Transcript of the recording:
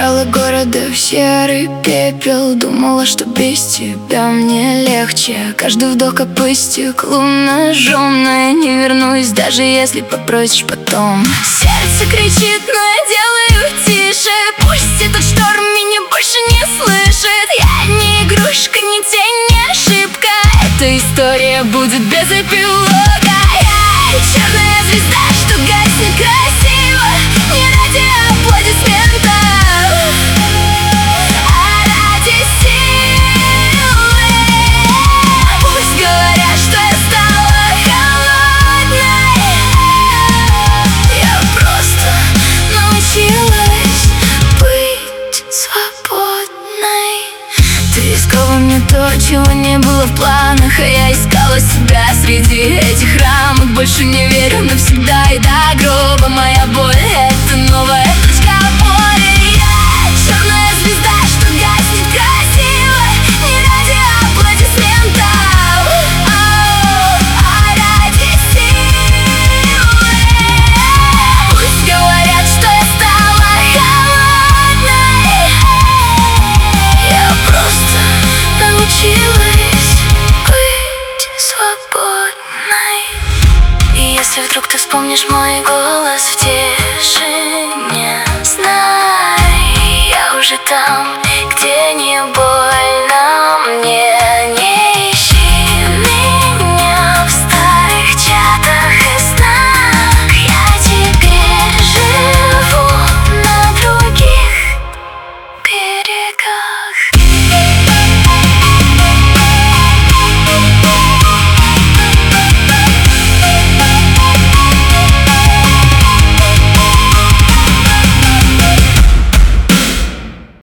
Превращала города в серый пепел. Думала, что без тебя мне легче. Каждый вдох как по стеклу ножом. Но я не вернусь, даже если попросишь потом. Сердце кричит, но я делаю тише. Пусть этот шторм меня больше не слышит. Я не игрушка, не тень, не ошибка. Эта история будет без эпилога. Я черная звезда, что гаснет красиво. Не ради аплодисментов, а ради силы. Пусть говорят, что я стала холодной. Я просто научилась быть свободной. Ты искал во мне то, чего не было в планах, а я искала себя среди этих рамок. Больше не верю навсегда и до гроба. Моя боль — это новая точка опоры. Я черная звезда, что гаснет красиво. Не ради аплодисментов, а ради силы. Пусть говорят, что я стала холодной. Я просто научилась быть свободной. И если вдруг ты вспомнишь мой голос,